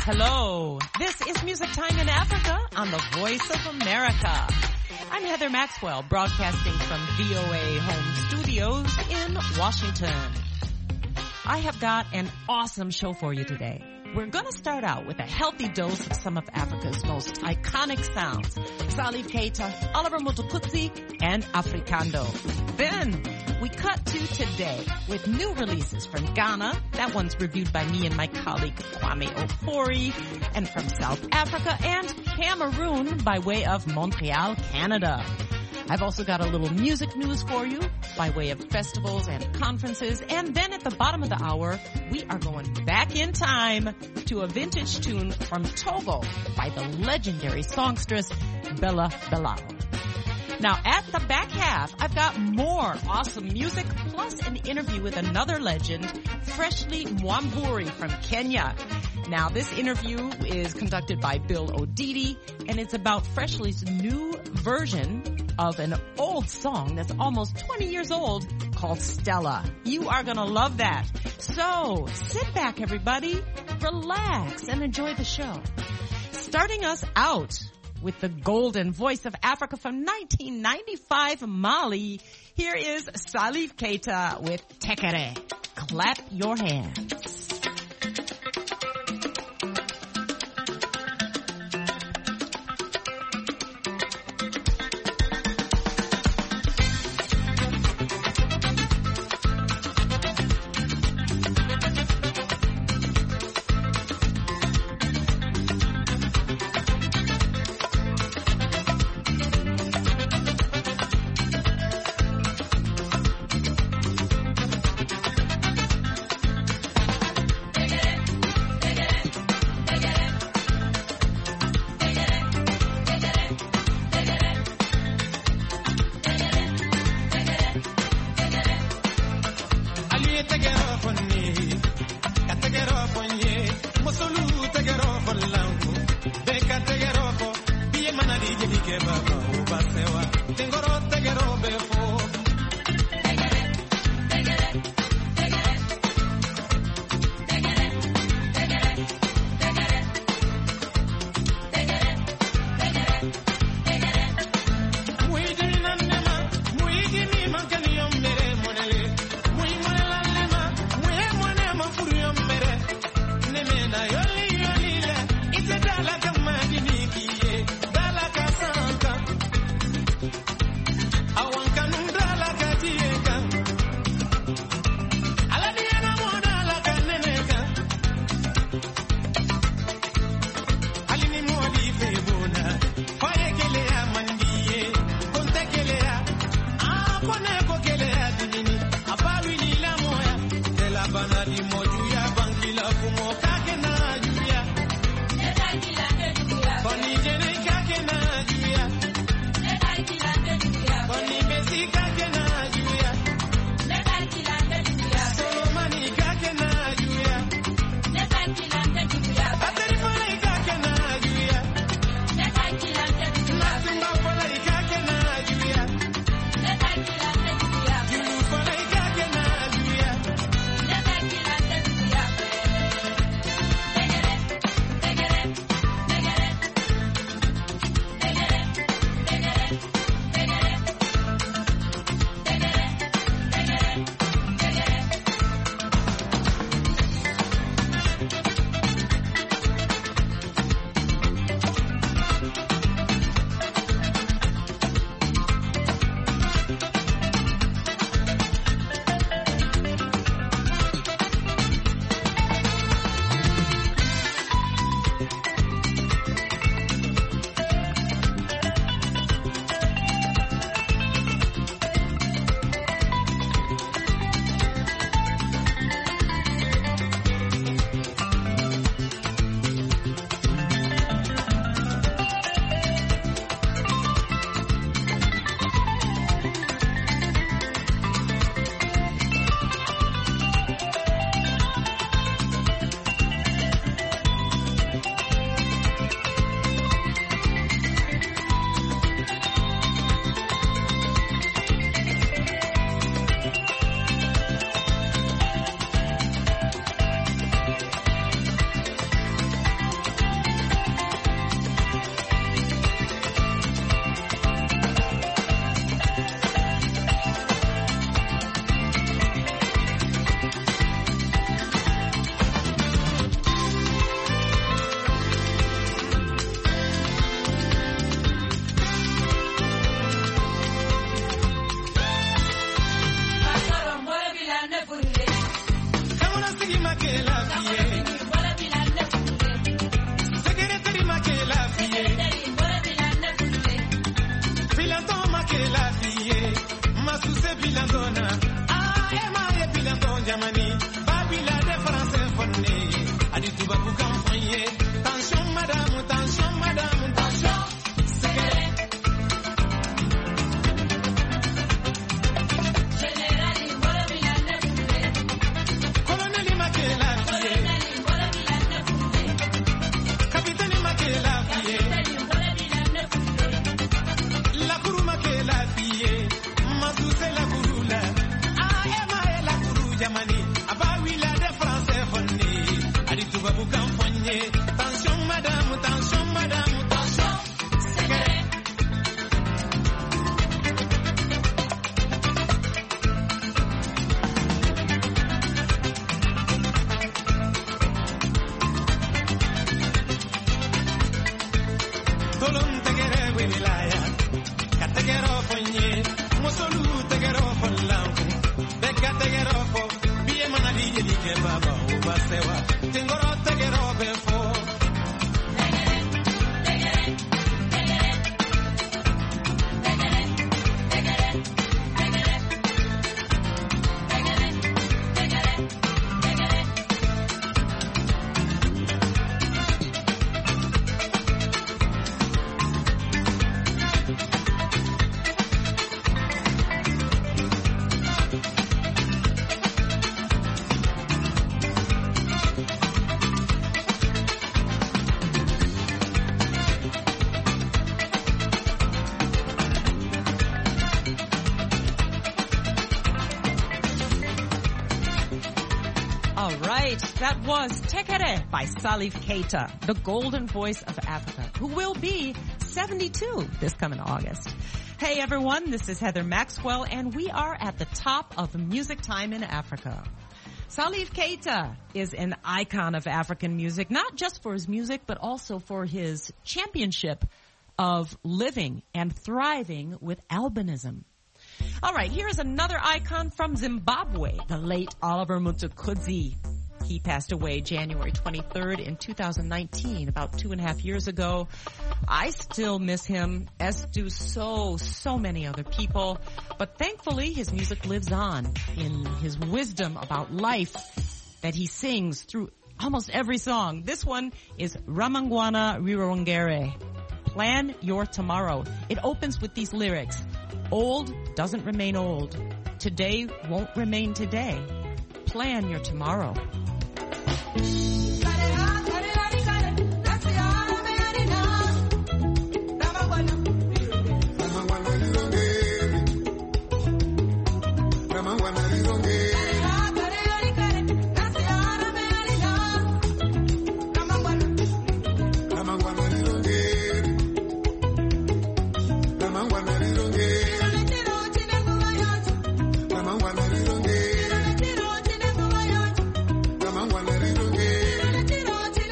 Hello, this is Music Time in Africa on the Voice of America. I'm Heather Maxwell, broadcasting from VOA Home Studios in Washington. I have got an awesome show for you today. We're going to start out with a healthy dose of some of Africa's most iconic sounds. Salif Keita, Oliver Mtukudzi, and Africando. Then we cut to today with new releases from Ghana. That one's reviewed by me and my colleague Kwame Ofori. And from South Africa and Cameroon by way of Montreal, Canada. I've also got a little music news for you by way of festivals and conferences. And then at the bottom of the hour, we are going back in time to a vintage tune from Togo by the legendary songstress Bella Bellao. Now, at the back half, I've got more awesome music, plus an interview with another legend, Freshly Mwamburi from Kenya. Now, this interview is conducted by Bill Odidi, and it's about Freshly's new version of an old song that's almost 20 years old called Stella. You are going to love that. So, sit back, everybody, relax, and enjoy the show. Starting us out with the golden voice of Africa from 1995 Mali, here is Salif Keita with Tekere. Clap your hands. That was Tekere by Salif Keita, the golden voice of Africa, who will be 72 this coming August. Hey everyone, this is Heather Maxwell, and we are at the top of Music Time in Africa. Salif Keita is an icon of African music, not just for his music, but also for his championship of living and thriving with albinism. All right, here is another icon from Zimbabwe, the late Oliver Mtukudzi. He passed away January 23rd in 2019, about 2.5 years ago. I still miss him, as do so many other people. But thankfully, his music lives on in his wisdom about life that he sings through almost every song. This one is Ramangwana Rirongere, Plan Your Tomorrow. It opens with these lyrics. Old doesn't remain old. Today won't remain today. Plan your tomorrow. Ramangwana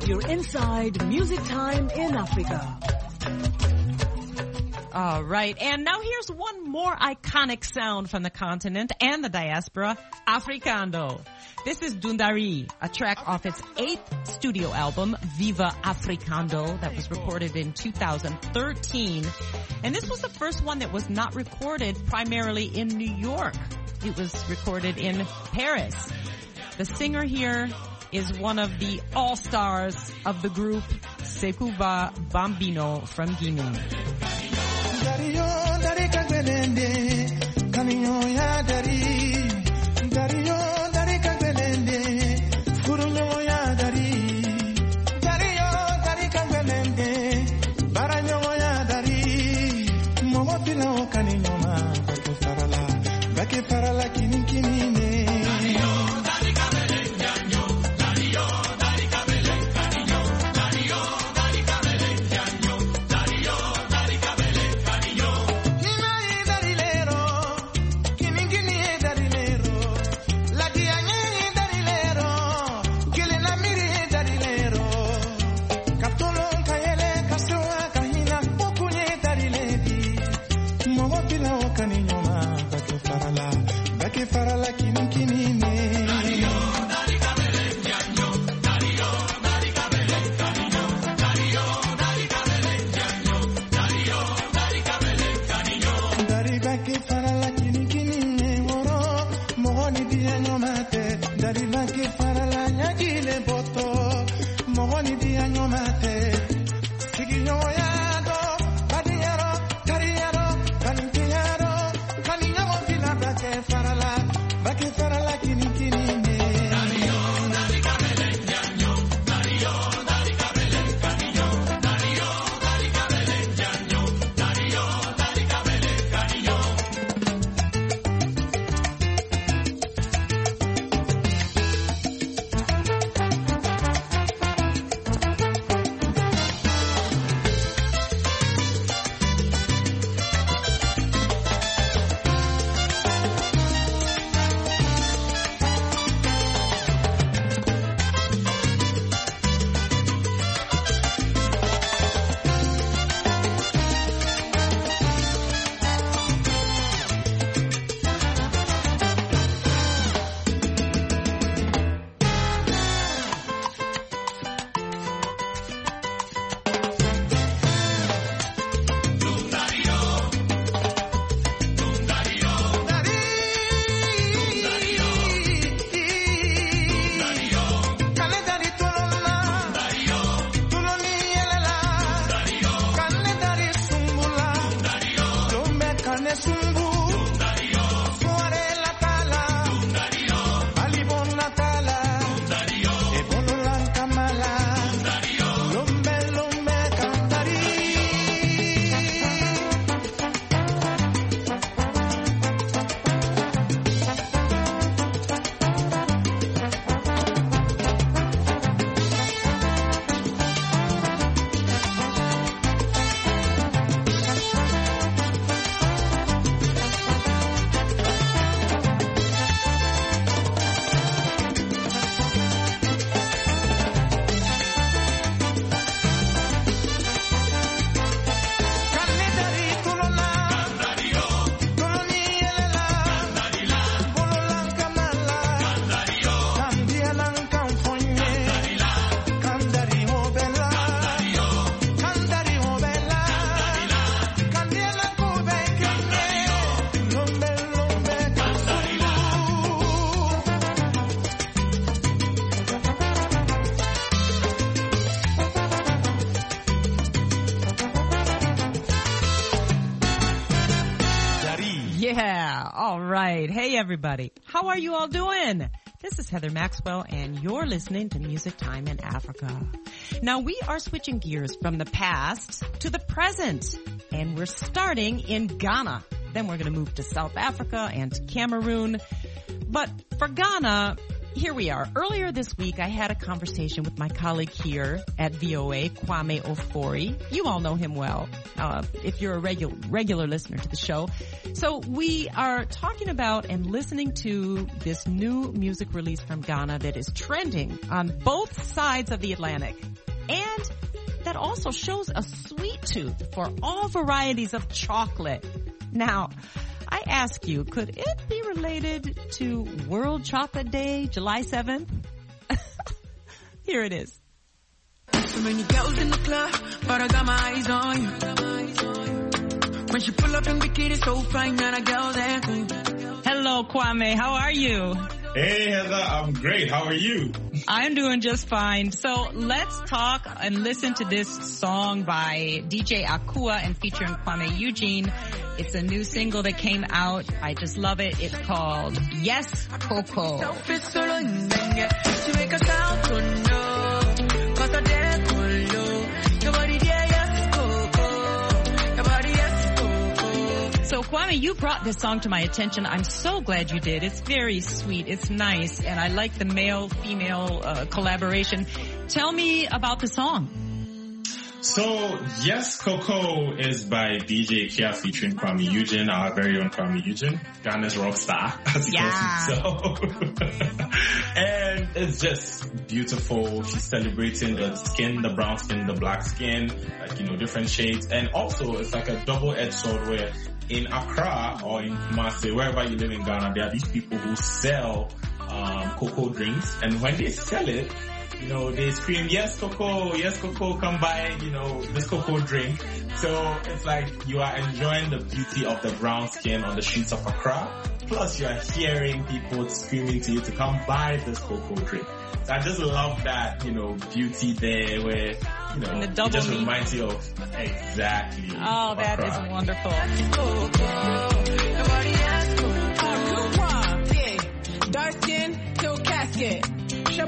You're inside Music Time in Africa. All right, and now here's one more iconic sound from the continent and the diaspora, Africando. This is Dundari, a track off its 8th studio album, Viva Africando, that was recorded in 2013. And this was the first one that was not recorded primarily in New York. It was recorded in Paris. The singer here is one of the all-stars of the group, Sekouba Bambino from Guinea. Yeah, all right. Hey, everybody. How are you all doing? This is Heather Maxwell, and you're listening to Music Time in Africa. Now, we are switching gears from the past to the present, and we're starting in Ghana. Then we're going to move to South Africa and to Cameroon. But for Ghana, here we are. Earlier this week, I had a conversation with my colleague here at VOA, Kwame Ofori. You all know him well, if you're a regular listener to the show. So we are talking about and listening to this new music release from Ghana that is trending on both sides of the Atlantic. And that also shows a sweet tooth for all varieties of chocolate. Now, I ask you, could it be related to World Chocolate Day, July 7th? Here it is. So many girls in the club, but I got my eyes on you. When she pull up in bikini, so fine, not a girl there. Hello, Kwame. How are you? Hey, Heather. I'm great. How are you? I'm doing just fine. So let's talk and listen to this song by DJ Akua and featuring Kwame Eugene. It's a new single that came out. I just love it. It's called Yes Coco. So Kwame, you brought this song to my attention. I'm so glad you did. It's very sweet. It's nice. And I like the male-female collaboration. Tell me about the song. So, Yes Coco is by DJ Kia featuring Kwame Eugene, our very own Kwame Eugene, Ghana's rock star, as he calls himself. And it's just beautiful. She's celebrating the skin, the brown skin, the black skin, like, different shades. And also, it's like a double-edged sword where in Accra or in Kumasi, wherever you live in Ghana, there are these people who sell cocoa drinks. And when they sell it, they scream, yes, Coco, come buy, this cocoa drink. So it's like you are enjoying the beauty of the brown skin on the streets of Accra. Plus you are hearing people screaming to you to come buy this cocoa drink. So I just love that, beauty there where, it just reminds you of exactly. Oh, that Accra. is wonderful. Dark skin, till casket. I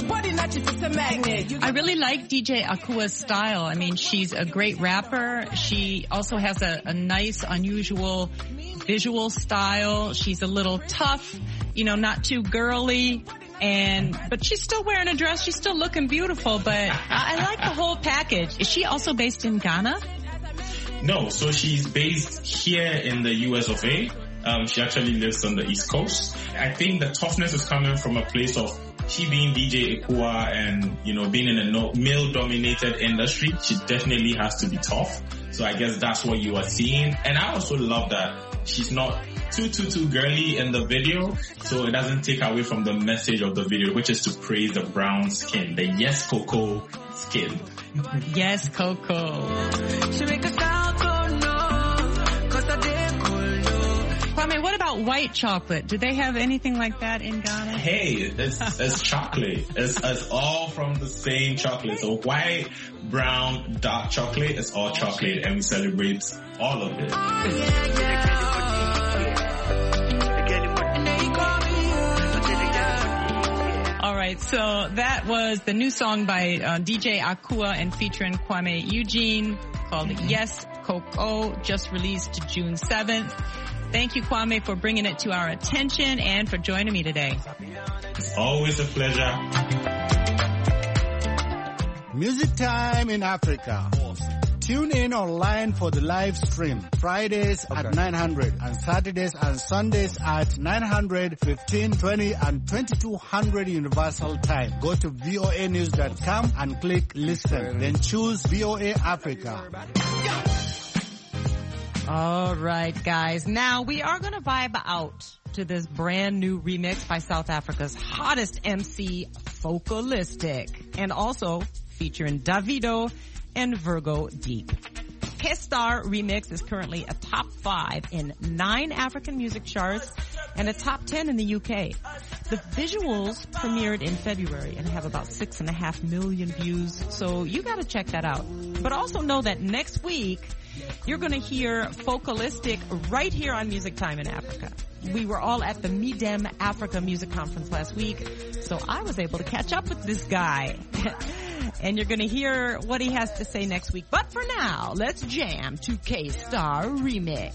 really like DJ Akua's style. I mean, she's a great rapper. She also has a nice, unusual visual style. She's a little tough, not too girly. But she's still wearing a dress. She's still looking beautiful, but I like the whole package. Is she also based in Ghana? No, so she's based here in the US of A. She actually lives on the East Coast. I think the toughness is coming from a place of she being DJ Akua and, being in a male-dominated industry. She definitely has to be tough. So I guess that's what you are seeing. And I also love that she's not too girly in the video. So it doesn't take away from the message of the video, which is to praise the brown skin, the Yes Coco skin. Yes, Coco. Kwame, what about white chocolate? Do they have anything like that in Ghana? Hey, it's chocolate. It's all from the same chocolate. So white, brown, dark chocolate, it's all chocolate, and we celebrate all of it. All right, so that was the new song by DJ Akua and featuring Kwame Eugene called Yes Coco, just released June 7th. Thank you, Kwame, for bringing it to our attention and for joining me today. It's always a pleasure. Music Time in Africa. Tune in online for the live stream. Fridays at 900 and Saturdays and Sundays at 900, 1520 and 2200 Universal Time. Go to voanews.com and click listen. Then choose VOA Africa. All right, guys. Now we are going to vibe out to this brand new remix by South Africa's hottest MC, Focalistic, and also featuring Davido and Virgo Deep. K-Star remix is currently a top 5 in 9 African music charts and a top 10 in the UK. The visuals premiered in February and have about 6.5 million views, so you gotta check that out. But also know that next week, you're gonna hear Focalistic right here on Music Time in Africa. We were all at the Midem Africa Music Conference last week, so I was able to catch up with this guy. And you're gonna hear what he has to say next week. But for now, let's jam to K-Star Remix.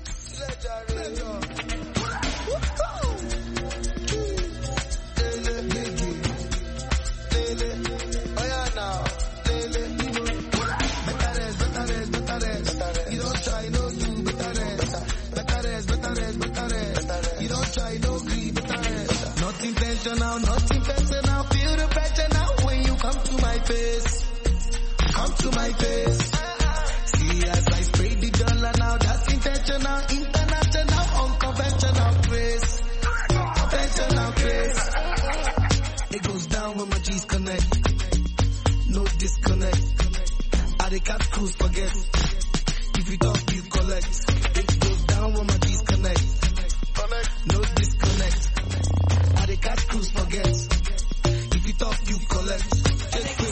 face. Come to my face. See as I spray the dollar now, that's intentional, international, unconventional grace. Conventional grace. It goes down when my G's connect. No disconnect. I the catch cruise forget. If you talk, you collect. It goes down when my G's connect. No disconnect. I the catch cruise forget. If you talk, you collect. Just quick.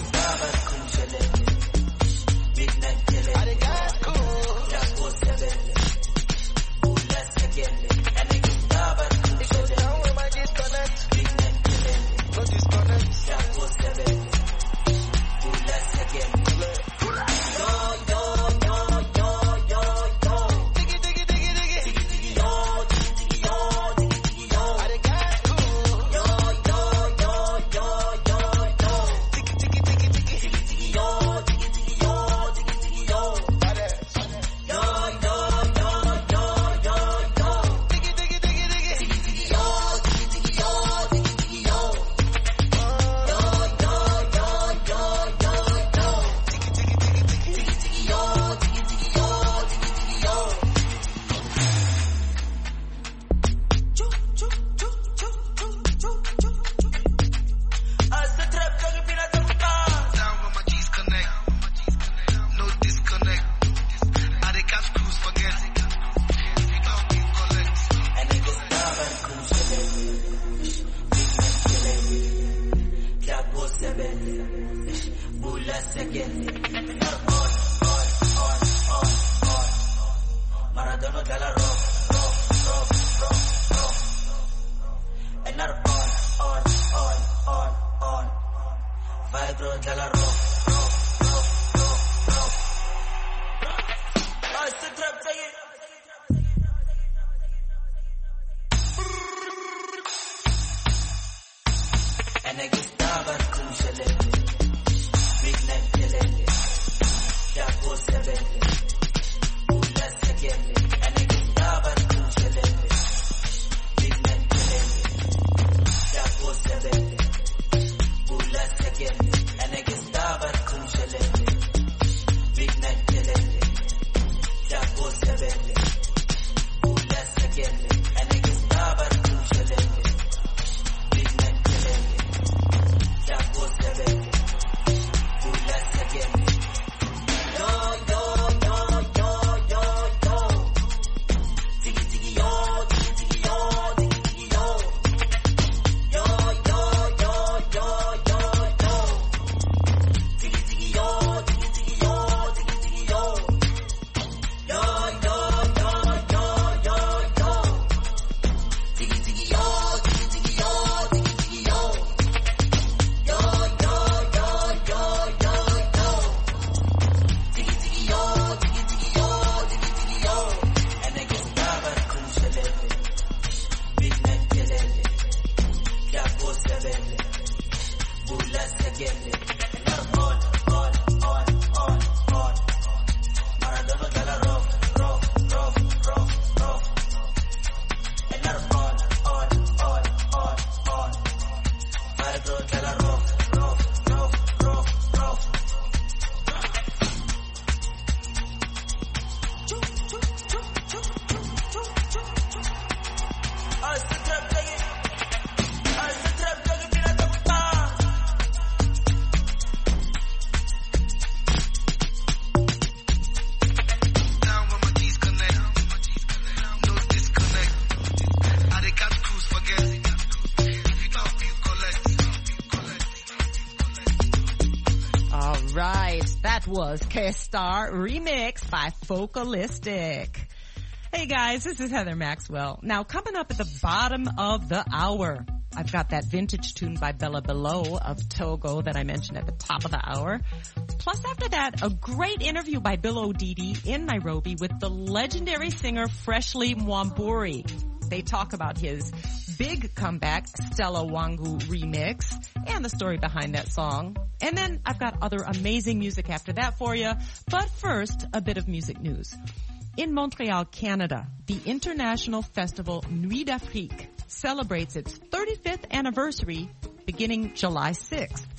Was K-Star remixed by Focalistic. Hey guys, this is Heather Maxwell. Now coming up at the bottom of the hour, I've got that vintage tune by Bella Below of Togo that I mentioned at the top of the hour. Plus after that, a great interview by Bill O'Didi in Nairobi with the legendary singer Freshly Mwamburi. They talk about his big comeback, Stella Wangu remix, and the story behind that song. And then I've got other amazing music after that for you. But first, a bit of music news. In Montreal, Canada, the international festival Nuit d'Afrique celebrates its 35th anniversary beginning July 6th.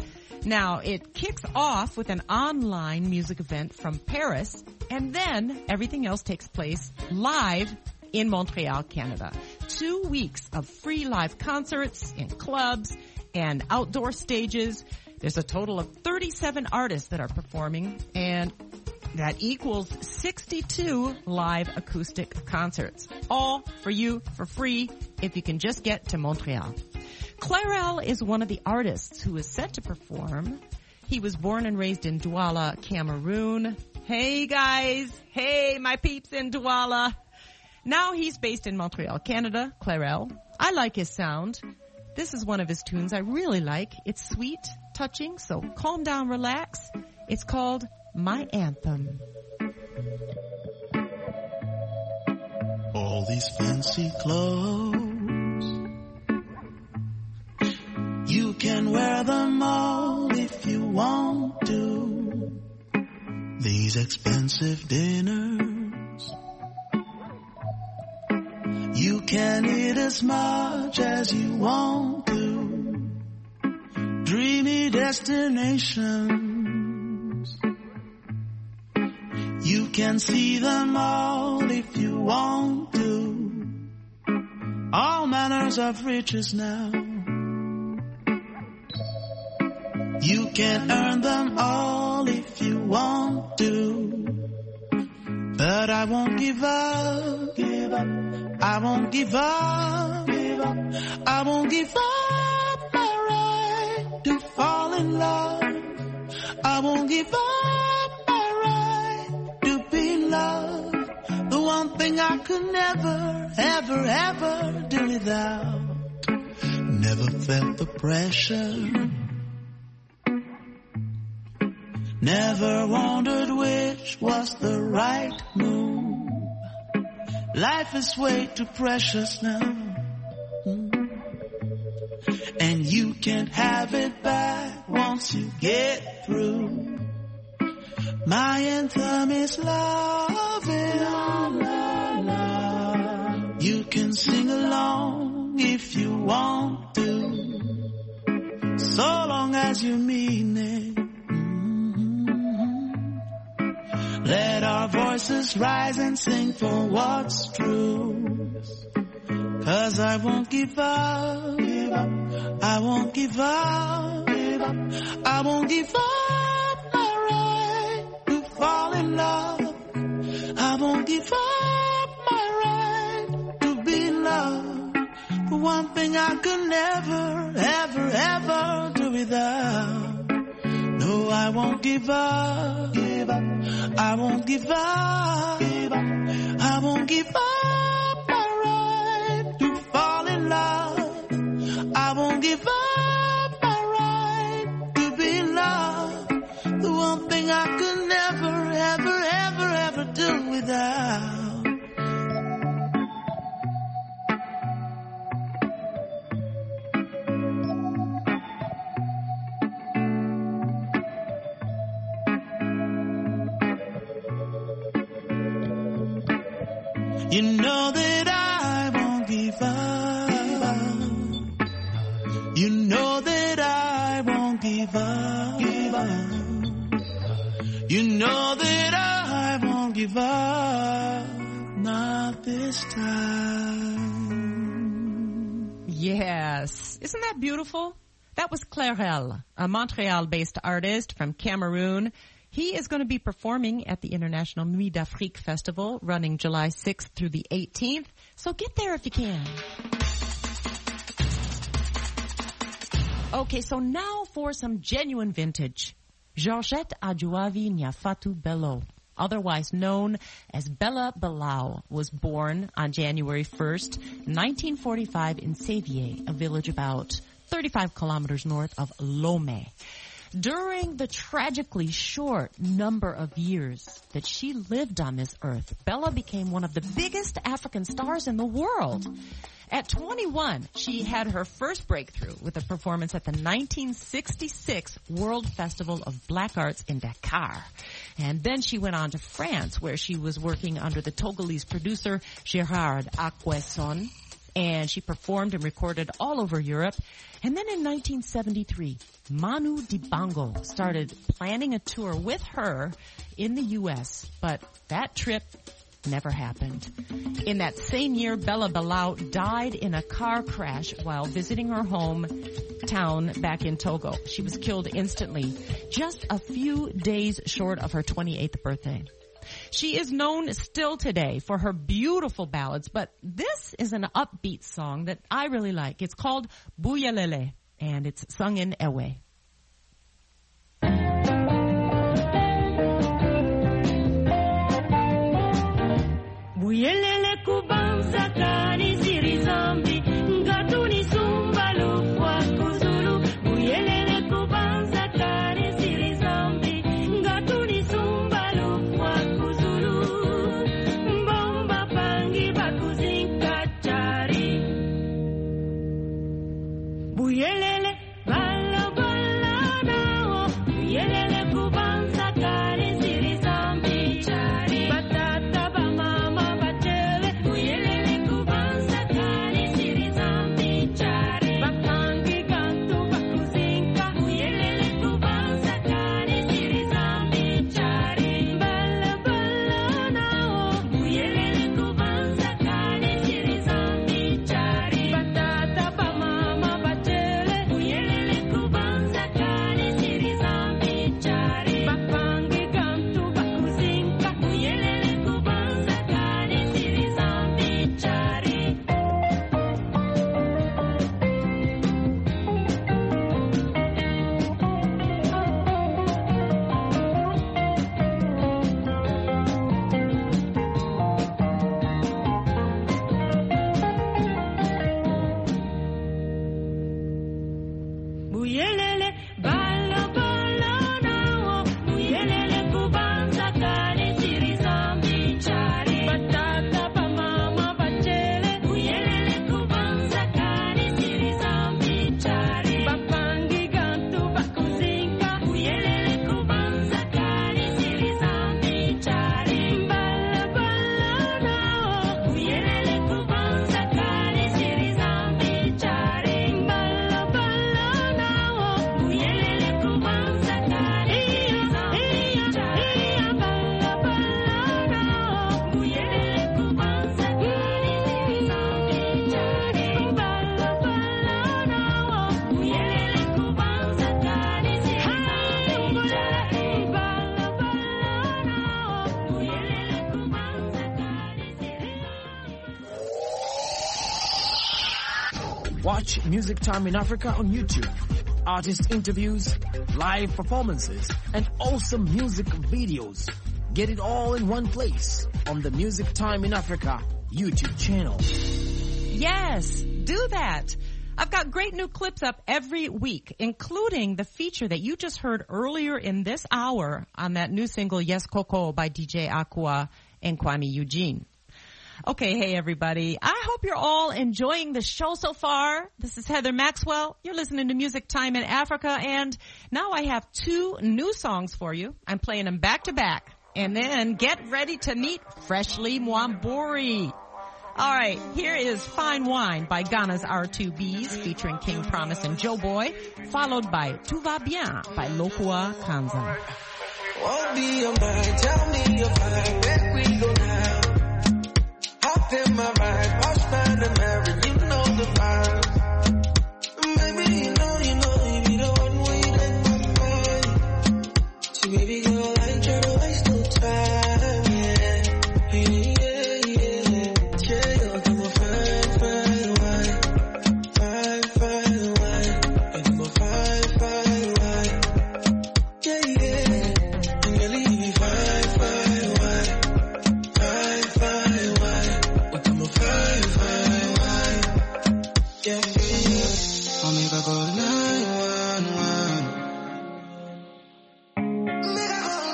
Now, it kicks off with an online music event from Paris, and then everything else takes place live in Montreal, Canada. 2 weeks of free live concerts in clubs and outdoor stages. There's a total of 37 artists that are performing, and that equals 62 live acoustic concerts. All for you for free if you can just get to Montreal. Clarel is one of the artists who is set to perform. He was born and raised in Douala, Cameroon. Hey guys! Hey my peeps in Douala! Now he's based in Montreal, Canada. Clarel. I like his sound. This is one of his tunes I really like. It's sweet, touching, so calm down, relax. It's called My Anthem. All these fancy clothes, you can wear them all if you want to. These expensive dinners, you can eat as much as you want to. Dreamy destinations, you can see them all if you want to. All manners of riches now, you can earn them all if you want to. But I won't give up, give up. I won't give up, give up. I won't give up my right to fall in love. I won't give up my right to be in love. The one thing I could never, ever, ever do without. Never felt the pressure, never wondered which was the right move. Life is way too precious now, and you can't have it back once you get through. My anthem is love, la, la, la. You can sing along if you want to, so long as you mean it. Let our voices rise and sing for what's true. 'Cause I won't give up, give up. I won't give up, give up. I won't give up my right to fall in love. I won't give up my right to be in love. The one thing I could never, ever, ever do without. No, I won't give up, give up. I won't give up, give up. I won't give up my right to fall in love. I won't give up my right to be in love. The one thing I could never, ever, ever, ever do without. You know that I won't give up. You know that I won't give up. You know that I won't give up. Not this time. Yes. Isn't that beautiful? That was Clarel, a Montreal-based artist from Cameroon. He is going to be performing at the International Nuit d'Afrique Festival running July 6th through the 18th. So get there if you can. Okay, so now for some genuine vintage. Georgette Adjouavi Nyafatu Bello, otherwise known as Bella Belau, was born on January 1st, 1945 in Sévier, a village about 35 kilometers north of Lomé. During the tragically short number of years that she lived on this earth, Bella became one of the biggest African stars in the world. At 21, she had her first breakthrough with a performance at the 1966 World Festival of Black Arts in Dakar. And then she went on to France, where she was working under the Togolese producer Gérard Aquesson. and she performed and recorded all over Europe. And then in 1973, Manu Dibango started planning a tour with her in the U.S., but that trip never happened. In that same year, Bella Balau died in a car crash while visiting her hometown back in Togo. She was killed instantly, just a few days short of her 28th birthday. She is known still today for her beautiful ballads, but this is an upbeat song that I really like. It's called Buyelele, and it's sung in Ewe. Buyelele kubanza kani siri zambi ngatuni sumbalu kwa kuzulu Buyelele kubanza kani siri zambi ngatuni sumbalu kwa kuzulu Mbomba pangi bakuzinka chari Buyelele bala bala nao Buyelele kubanza kani siri zambi chari Batata ba mama Buyelele kubanza kani siri zambi chari Bakangi gantu bakuzinka Buyelele kubanza kani siri zambi chari Bala bala nao Buyelele kubanza kani siri zambi chari Batata ba mama bachele Buyelele kubanza kani siri zambi chari Bakangi gantu bakuzinka Buyelele kubanza kani siri zambi chari Buyelele bala bala nao Buyelele kubanza kani siri zambi chari Batata pa mama bachele Buyelele kubanza kani siri zambi chari Bapangi gantu bakuzinka Buyelele kubanza kani siri zambi chari Bala bala nao Buyelele kubanza kani siri zambi chari Bala bala nao Buyelele kubanza kani siri zambi chari Bala bala nao Buyelele kubanza kani siri zambi chari Bala bala nao Buyelele kubanza kani siri zambi chari Bala bala nao Buyelele kubanza kani siri Watch Music Time in Africa on YouTube. Artist interviews, live performances, and awesome music videos. Get it all in one place on the Music Time in Africa YouTube channel. Yes, do that. I've got great new clips up every week, including the feature that you just heard earlier in this hour on that new single, Yes Coco by DJ Aqua and Kwame Eugene. Okay, hey everybody. I hope you're all enjoying the show so far. This is Heather Maxwell. You're listening to Music Time in Africa, and now I have 2 new songs for you. I'm playing them back to back. And then get ready to meet Freshly Mwamburi. All right, here is Fine Wine by Ghana's R2Bs featuring King Promise and Joe Boy, followed by Tout Va Bien by Lokua Kanza. Won't be your mind, tell me your mind, where we go now? Hop in my ride, watch find a marriage, you know the vibes. Baby, you know, you be the one way that my mind. So baby girl, I ain't tryna waste no time, yeah. Yeah, I'm a fine wine, fine wine. I'm a fine wine, yeah. And you leave me fine wine. I'm a fine wine, yeah. I'll make a call 911. Make a call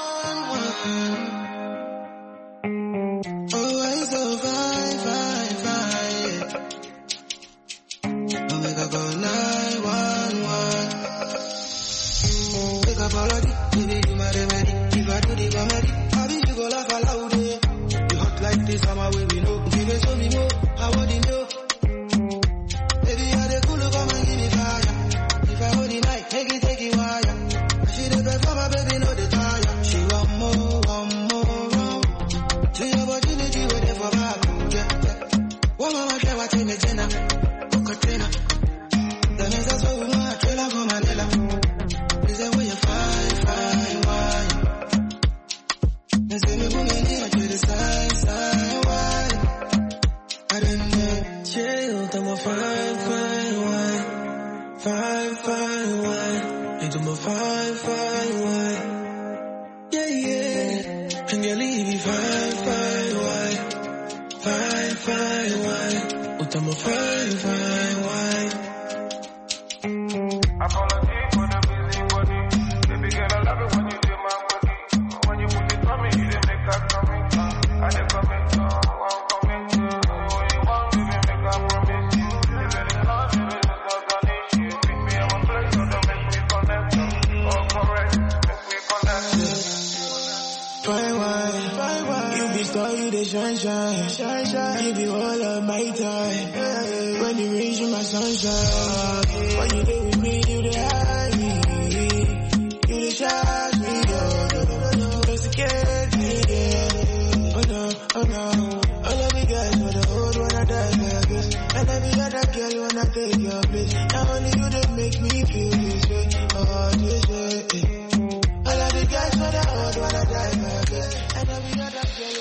911. Oh, I'm so fine. I'll make a call 911. Make a apology, baby, you my remedy. If I do the comedy, I be you go laugh aloud. You hot like this, I'm away, we know. Give it to me more, I want it know. baby, take it higher. She the best for my baby, no the tire. She want more. See your virginity with it for back. Yeah. One mama care what in the dinner. Cocatina. The next that's what we want. Trailer for Mandela. Is that where you find wine? And say me woman here to the side, wine. I don't know. Chill, I'm a fine wine. Fine wine. Into my fine wine. Yeah. And you leave me fine wine. Fine wine. Ut I'm a fine wine. Apology for the busy body. Baby girl, I love it when you do my body. When you put it on me, you didn't make that coming. I didn't commit to, I'm coming to. When you want to make that promise you. Living in love, you just don't issue. Pick me up a place, so don't make me connect. All correct, make me connect. Fine wine. You be star, you the shine. Give you all of my time. When you raise you my sunshine. When you live with me, you the high me. You the shine me. You insecure me. Oh no. All of the guys for the old wanna die like this. And every other girl wanna take your place. Now only you that make me feel this way. Oh, this way. All of the guys for the old wanna die like this. And every other girl wanna take your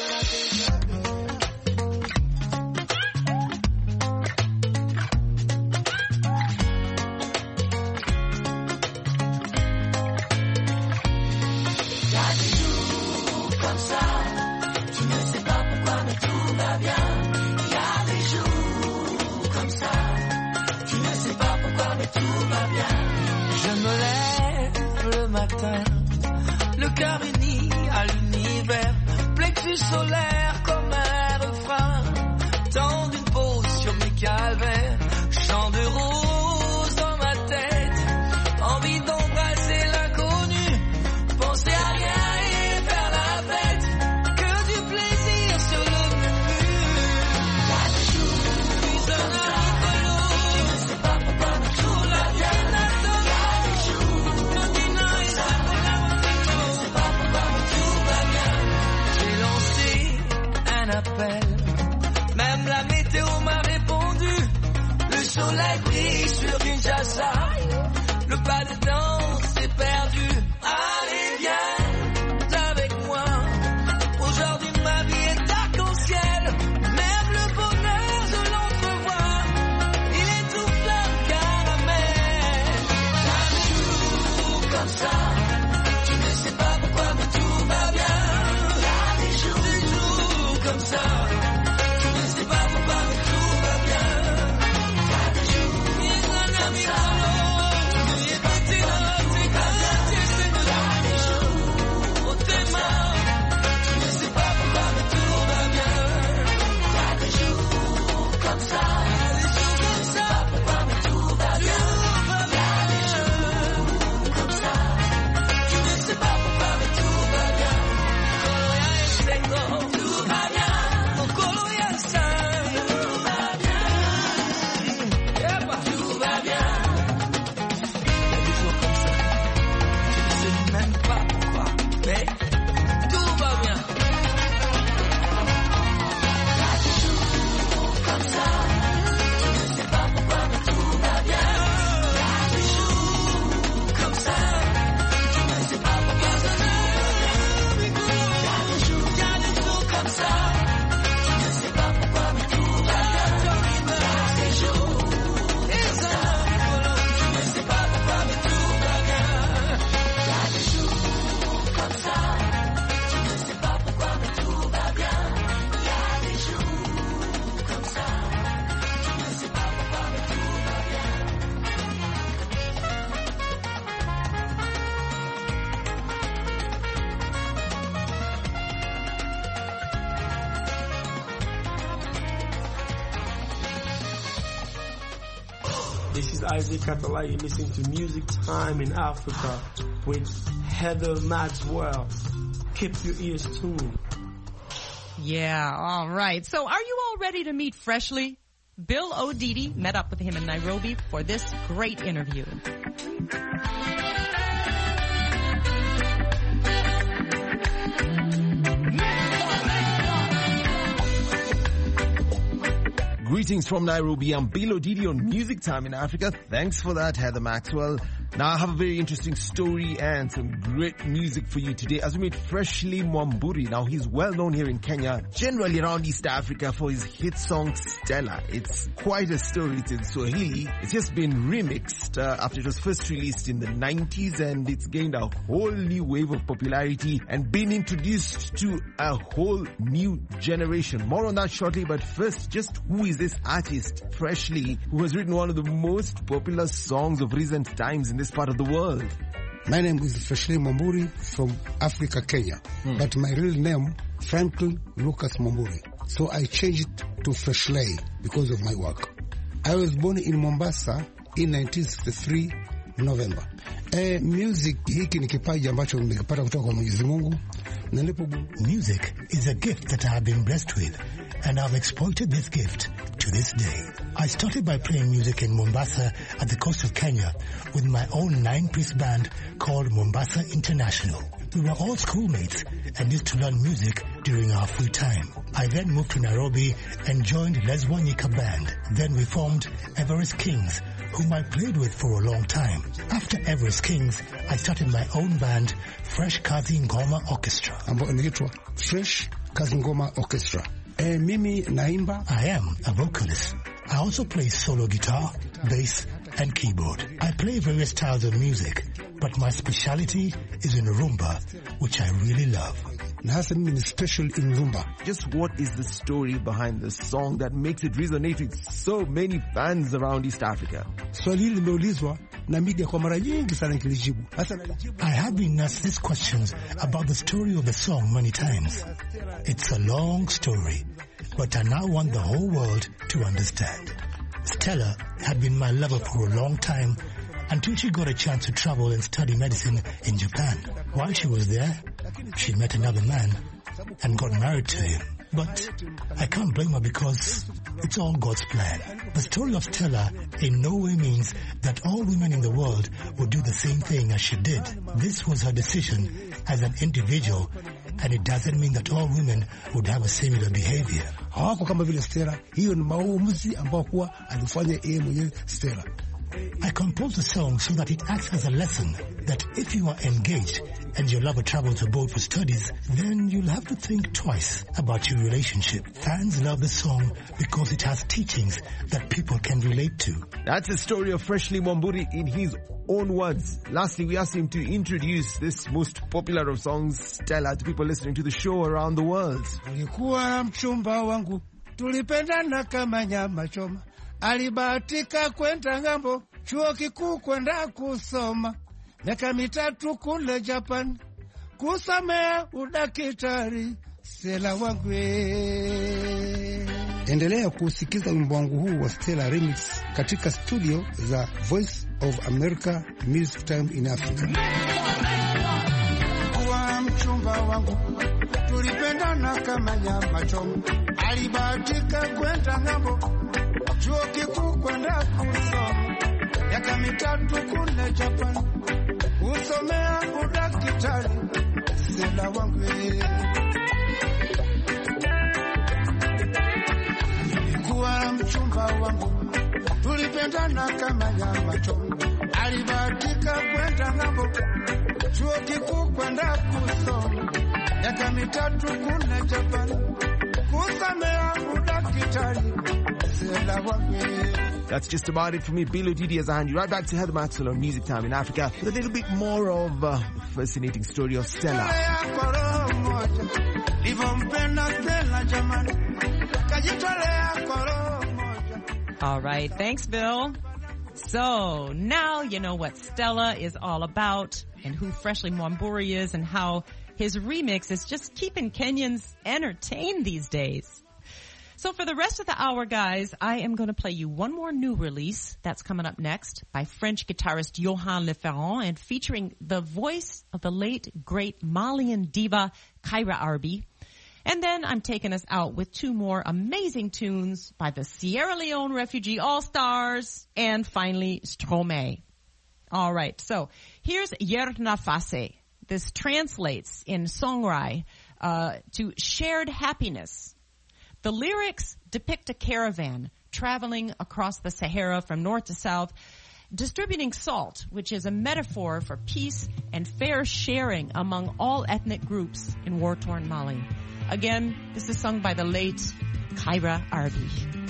Je me lève le matin, le cœur uni à l'univers, plexus solaire comme un refrain, tant d'une pause sur mes calvaires, chant de rose dans ma tête, envie d'embrasser l'inconnu, penser à rien et faire la fête, que du plaisir sur le menu. Puis un rigolo, je ne sais pas pourquoi, mais tout la vie n'attend. J'ai lancé un appel, même la météo m'a répondu. Le soleil brille sur Kinshasa, le pas de danse est perdu. Allez viens avec moi, aujourd'hui ma vie est arc-en-ciel, même le bonheur je l'entrevois, il est tout fleur caramel. Chaque jour comme ça, tu ne sais pas pourquoi mais tout va bien. Il y a des jours comme ça, tu ne sais pas pourquoi mais tout va bien. Il y a des jours comme ça, tu ne sais pas pourquoi mais tout va bien. Il y a des jours au thème, tu ne sais pas pourquoi mais tout va bien. Il y a des jours comme ça, tu ne sais pas pourquoi mais tout va bien. Il y a des jours comme ça, tu ne sais pas pourquoi mais tout va bien. Tout va bien, mon colo y a ça. Tout va bien, tout va bien. Il y a des jours comme ça, je ne sais même pas pourquoi, mais tout va bien. Il y a des jours comme ça, je ne sais pas pourquoi, mais tout va bien. Il y a des jours comme ça, je ne sais pas pourquoi, mais tout va bien. Il y a des jours comme ça, je ne sais pas pourquoi, mais tout va bien. Il y a des jours comme ça, je ne sais pas pourquoi, mais tout va bien. Il y a des jours comme ça, je ne sais pas pourquoi, mais tout va bien. Il y a des jours comme ça, je ne sais pas pourquoi, mais tout va bien. This is Isaac Català. You're listening to Music Time in Africa with Heather Maxwell. Keep your ears tuned. Yeah, all right. So are you all ready to meet Freshly? Bill O'Didi met up with him in Nairobi for this great interview. Greetings from Nairobi. I'm Bilo Didi on Music Time in Africa. Thanks for that, Heather Maxwell. Now I have a very interesting story and some great music for you today as we meet Freshly Mwamburi. Now he's well known here in Kenya, generally around East Africa for his hit song Stella. It's quite a story. It's in Swahili. It's just been remixed after it was first released in the 90s, and it's gained a whole new wave of popularity and been introduced to a whole new generation. More on that shortly, but first, just who is this artist, Freshly, who has written one of the most popular songs of recent times in this part of the world? My name is Freshly Mwamburi from Africa, Kenya. But my real name, Franklin Lucas Mwamburi. So I changed it to Freshly because of my work. I was born in Mombasa in 1963 November. Music hiki ni kipaji ambacho nimekipata kutoka kwa Mwenyezi Mungu. Music is a gift that I have been blessed with, and I've exploited this gift to this day. I started by playing music in Mombasa at the coast of Kenya with my own 9-piece band called Mombasa International. We were all schoolmates and used to learn music during our free time. I then moved to Nairobi and joined Les Wanyika Band. Then we formed Everest Kings, whom I played with for a long time. After Everest Kings, I started my own band, Fresh Kazi Ngoma Orchestra. Fresh Kazi Ngoma Orchestra. Mimi naimba. I am a vocalist. I also play solo guitar, bass, and keyboard. I play various styles of music, but my speciality is in rumba, which I really love. Na hasa mimi ni special in rumba. Just what is the story behind the song that makes it resonate with so many fans around East Africa? Swali hili limeulizwa na media kwa mara nyingi sana nikilijibu. I have been asked these questions about the story of the song many times. It's a long story, but I now want the whole world to understand. Stella had been my lover for a long time until she got a chance to travel and study medicine in Japan. While she was there, she met another man and got married to him. But I can't blame her because it's all God's plan. The story of Stella in no way means that all women in the world would do the same thing as she did. This was her decision as an individual, and it doesn't mean that all women would have a similar behavior. Hawako kama vile Stella. Hiyo ni maamuzi ambao kuwa alifanya yeye mwenyewe Stella. I composed the song so that it acts as a lesson that if you are engaged and your lover travels abroad for studies, then you'll have to think twice about your relationship. Fans love the song because it has teachings that people can relate to. That's the story of Freshly Mwamburi in his own words. Lastly, we asked him to introduce this most popular of songs, Stella, to people listening to the show around the world. Alikuwa mchumba wangu, tulipendana kama nyama choma. Alibahatika kwenda ngambo, chuo kikuu kwenda kusoma. Miaka 3 kule Japan, kusomea udakitari. Stella wangu. Endelea kusikiza wimbo wangu huu wa Stella Remix katika studio za Voice of America Music Time in Africa. Kwa mchumba wangu, tulipendana kama nyama choma. Alibahatika kwenda ngambo, chuo kikuu kwenda kusoma. Miaka 3 kule Japan, kusomea udakitari. Stella wangu. Nilikuwa mchumba wangu, tulipendana kama nyama choma. Alibahatika kwenda ngambo, chuo kikuu kwenda kusoma. Miaka 3 kule Japan, kusomea udakitari. Stella wangu. That's just about it for me, Bilo Didi, as I hand you right back to Heather Maxwell on Music Time in Africa with a little bit more of the fascinating story of Stella. All right, thanks, Bill. So now you know what Stella is all about and who Freshly Mwamburi is and how his remix is just keeping Kenyans entertained these days. So for the rest of the hour, guys, I am going to play you one more new release that's coming up next by French guitarist Johan Leferrand and featuring the voice of the late, great Malian diva Kyra Arby. And then I'm taking us out with 2 more amazing tunes by the Sierra Leone Refugee All-Stars and finally Stromae. All right, so here's Yerna Fase. This translates in Songray to shared happiness. The lyrics depict a caravan traveling across the Sahara from north to south, distributing salt, which is a metaphor for peace and fair sharing among all ethnic groups in war-torn Mali. Again, this is sung by the late Kyra Arbi.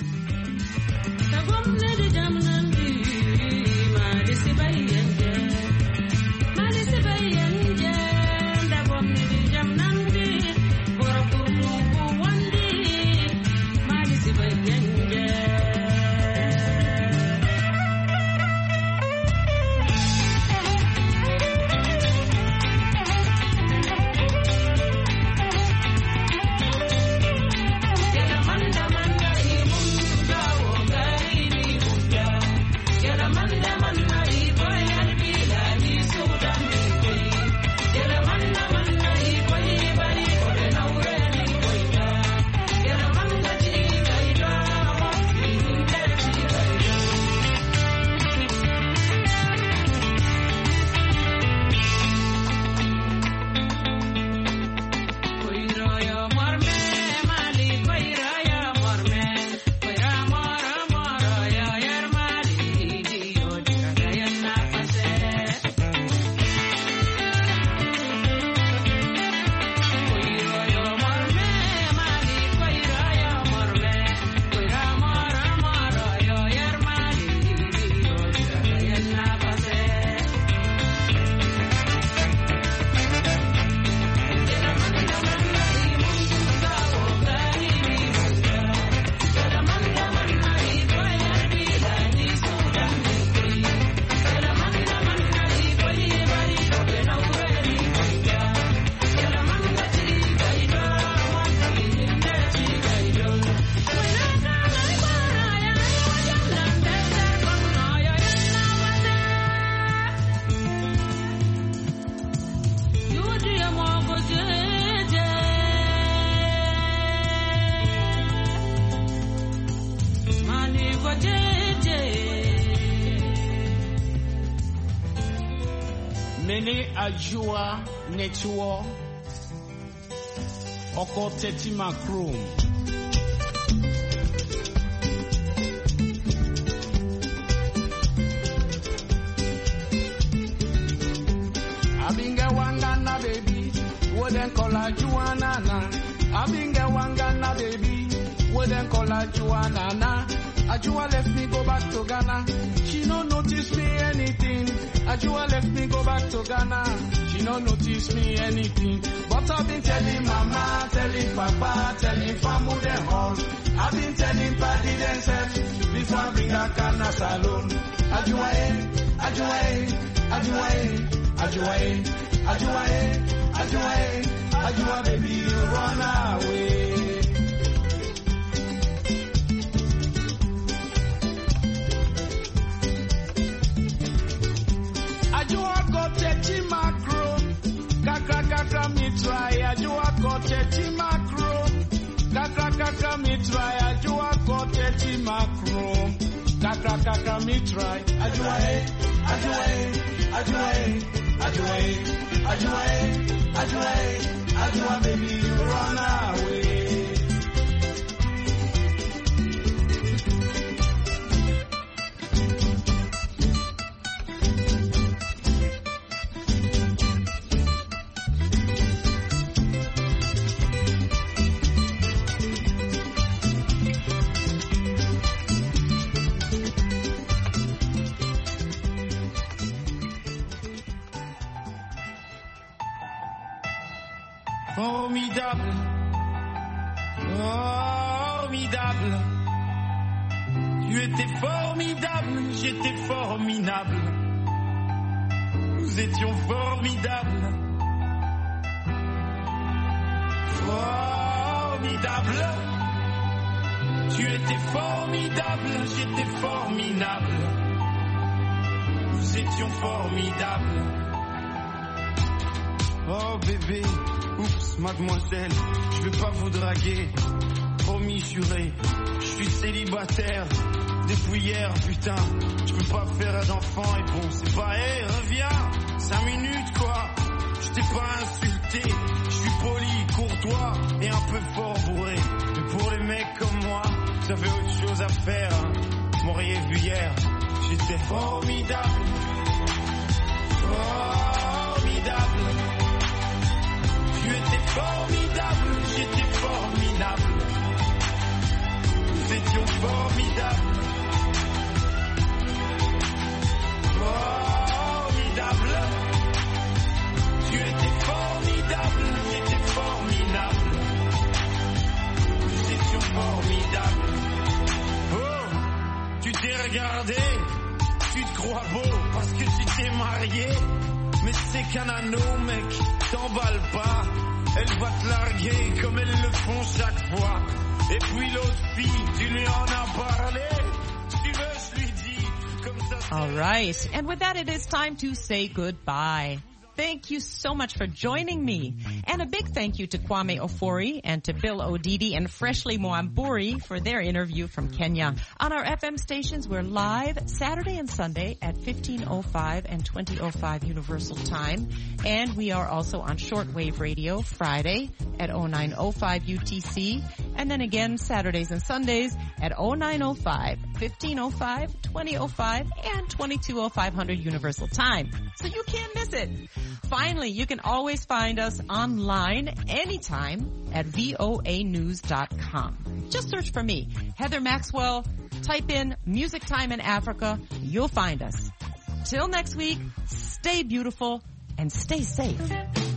Mene ajua netuo oko teti makrum. Abinga wangana baby, wouldn't call her Juana. Abinga wangana baby, wouldn't call her Juana. Ajua left me go back to Ghana. She no notice me anything. Ajua left me go back to Ghana. She no notice me anything. But I've been telling mama, telling papa, telling family them all. I've been telling Paddy themselves before I bring a Ghana salon. Ajua Ajua Ajua Ajua Ajua Ajua Ajua baby you run away. Ajua go teti macro, kakra me try. Ajua go teti macro, kakra me try. Ajua go teti macro, kakra me try. Ajua Ajua Ajua Ajua Ajua Ajua Ajua baby you run away. Formidable, formidable. Tu étais formidable, j'étais formidable. Nous étions formidables. Formidable. Tu étais formidable, j'étais formidable. Nous étions formidables. Oh bébé, oups, mademoiselle, je vais pas vous draguer. Promis, juré, je suis célibataire depuis hier, putain. Je peux pas faire d'enfant et bon, c'est pas, hey, reviens, 5 minutes quoi. Je t'ai pas insulté, je suis poli, courtois et un peu fort bourré. Mais pour les mecs comme moi, j'avais autre chose à faire. m'auriez vu hier, j'étais formidable. Formidable. Tu étais formidable, j'étais formidable. Nous étions formidables. Formidable. Tu étais formidable, j'étais formidable. Nous étions formidables. Oh, tu t'es regardé, tu te crois beau parce que tu t'es marié. Mais c'est qu'un anneau, mec, t'emballe pas. Elle va te larguer comme elles le font chaque fois. Et puis l'autre fille, tu lui en as parlé. Si tu veux, je lui dis comme ça. All right. And with that, it is time to say goodbye. Thank you so much for joining me. And a big thank you to Kwame Ofori and to Bill Odidi and Freshly Moamburi for their interview from Kenya. On our FM stations, we're live Saturday and Sunday at 15:05 and 20:05 Universal Time. And we are also on shortwave radio Friday at 09:05 UTC. And then again Saturdays and Sundays at 09:05, 15:05, 20:05, and 22:0500 Universal Time. So you can't miss it. Finally, you can always find us online anytime at voanews.com. Just search for me, Heather Maxwell. Type in Music Time in Africa. You'll find us. Till next week, stay beautiful and stay safe.